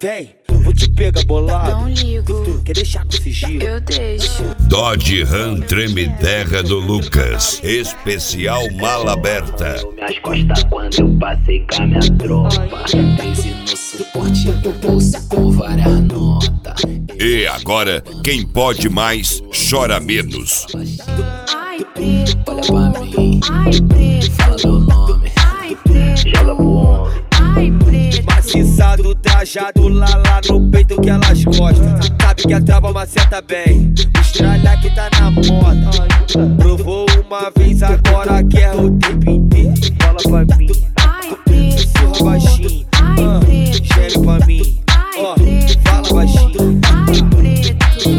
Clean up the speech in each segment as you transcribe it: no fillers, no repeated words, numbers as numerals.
Vem, vou te pegar bolado. Não ligo. Quer deixar com sigilo? Eu deixo. Dodge Ram Treme-Terra do Lucas. Especial Mala Aberta. Minhas costas quando eu passei com a minha tropa. 13 no suporte do bolso com várias notas. E agora, quem pode mais, chora menos. Ai, preto. Olha pra mim, Ai, preto. fala meu nome. Ai, preto. Joga pro homem. Ai, preto. Maciçado, trajado, lá no peito que elas gostam. Sabe que a trava maceta bem, o estralha que tá na moda. Provou uma vez, agora quer o tempo inteiro. Fala pra mim, Ai, preto. surra baixinho. Ai, preto. Gere pra mim, ó, fala baixinho. Ai, preto.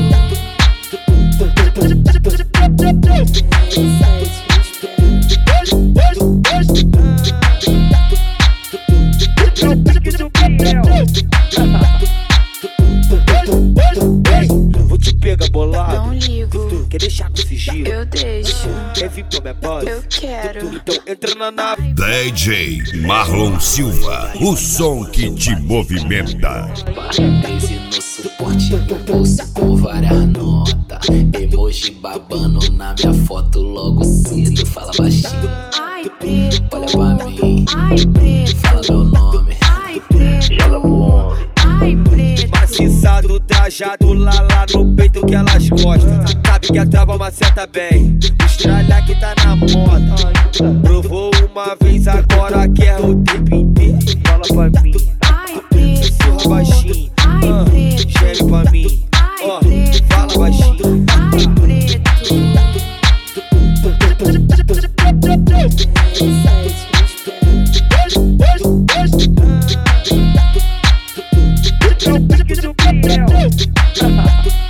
Vou te pegar bolado. Não ligo. Quer deixar com sigilo? Eu deixo. Quer vir pra minha base? Eu quero. Então entra na nave. DJ Marlon Silva, o som que te movimenta. 13 no suporte do bolso com várias notas. Emoji babando na minha foto logo cedo. Fala baixinho, Ai, preto. olha pra mim, Ai, preto. fala meu nome. Ai, preto. Joga pro homem. Ai, preto. Maciçado, trajado, lá no peito que elas gostam. Sabe que a trava maceta bem, o estralha que tá na moda. Provou uma vez, agora quer o tempo inteiro. Fala pra mim, Ai, preto. surra baixinho. Ai, preto. Gere pra mim, ó, fala baixinho. Ai, preto. Tchau.